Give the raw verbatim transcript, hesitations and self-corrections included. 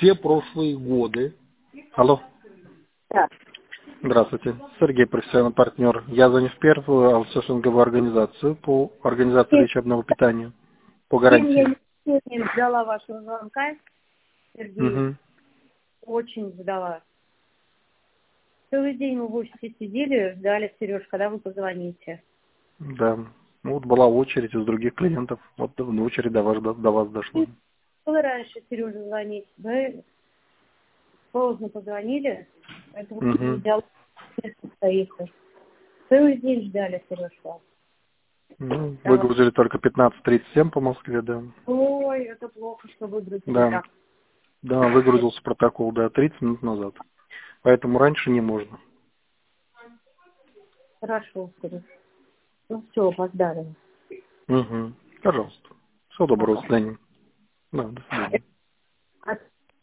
все прошлые годы. Алло. Да. Здравствуйте. Сергей, профессиональный партнер. Я звоню в первую аутсорсинговую организацию по организации Всем лечебного питания по всем гарантии. я не ждала вашего звонка, Сергей. Угу. Очень ждала. Целый день мы в офисе сидели, ждали, Сереж, когда вы позвоните. Да. Ну, вот была очередь из других клиентов. Вот в очередь до вас, до, до вас дошла. Было раньше, Сережа, звонить. Вы поздно позвонили, поэтому не Угу. взял стоится. Целый день ждали, Сереж, вас. Ну, Давай. выгрузили только пятнадцать тридцать семь по Москве, да. Ой, это плохо, что выгрузили Да. так. Да, выгрузился протокол, да, тридцать минут назад. Поэтому раньше не можно. Хорошо, Сереж. Ну все, опоздали. Угу. Пожалуйста. Всего доброго, до Пока. свидания. Да, до свидания.